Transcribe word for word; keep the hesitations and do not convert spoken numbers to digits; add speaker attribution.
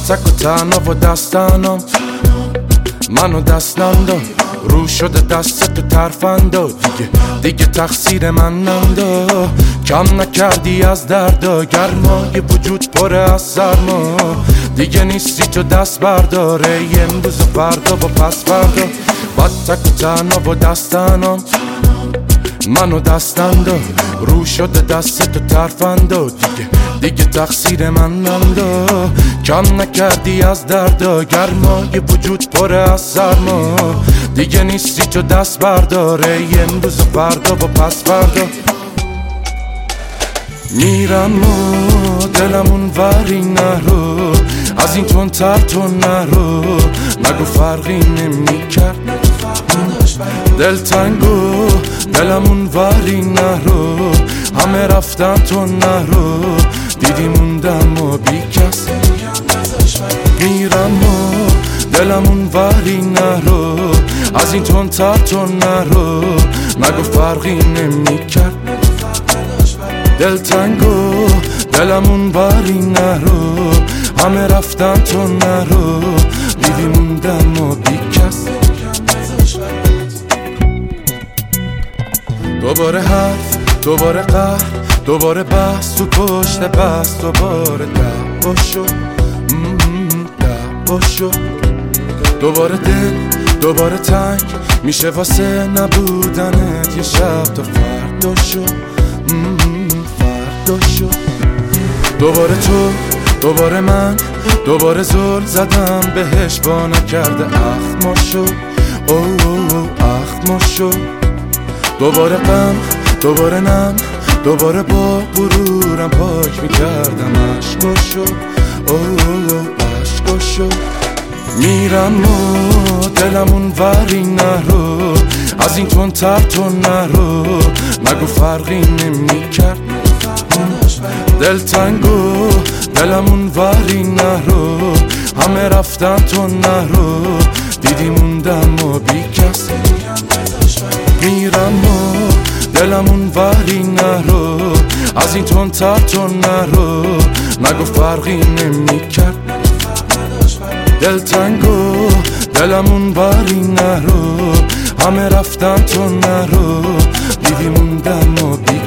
Speaker 1: تک و تنها و دستانم منو دستم داد رو شده دست تو ترفندا دیگه دیگه تقصیر من نندا کم نکردی از دردا گرمای وجود پره از سرما دیگه نیستی تو دست برداره امروز و فردا و پس فردا با تک و تنها و دستانم منو دستم داد رو شده دست تو ترفندا دیگه دیگه تقصیر من نندا کم نکردی از دردا گرمای وجود پره از سرما دیگه نیستی تو دست برداره امروز و فردا و پس فردا میرم و دلمون وری نرو از این تون تر تو نرو نگو فرقی نمی کرد دل تنگو دلمون وری نرو همه رفتن تو نرو دیدی موندم و بی کس میرم و دلمون وری نرو از این تون تر تو نرو نگو فرقی نمی کرد دل تنگو دلمون وری نرو همه رفتن تو نرو دیدی موندم و بی کس دوباره حرف دوباره قهر دوباره بحث تو پشت بحث دوباره دعوا شد دعوا شد دوباره دل دوباره تنگ میشه واسه نبودنت یه شب تا فردا شد فردا شد دوباره تو دوباره من دوباره زل زدم بهش با نکرده اخم شد او او او اخم شد دوباره غم دوباره نم دوباره با غرورم پاک میکردم عشقا شد او او او عشقا شد میرم و دلمون وری نرو از این تون تر تو نرو نگو فرقی نمی کرد دل تنگو دلمون وری نرو همه رفتن تو نرو دیدی موندم و بی کس میرم و دلمون وری نرو از این تون تر تو نرو نگو فرقی نمی کرد دل تنگو دلمون وری نرو همه رفتن تو نرو دیدی موندم و بی